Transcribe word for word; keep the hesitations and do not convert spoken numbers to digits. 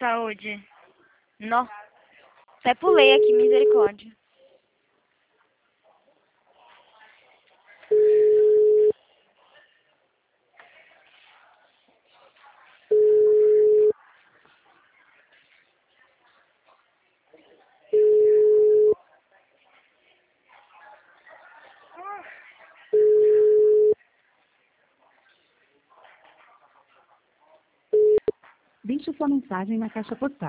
saúde. Nó. Até pulei aqui, misericórdia. Deixe sua mensagem na caixa postal.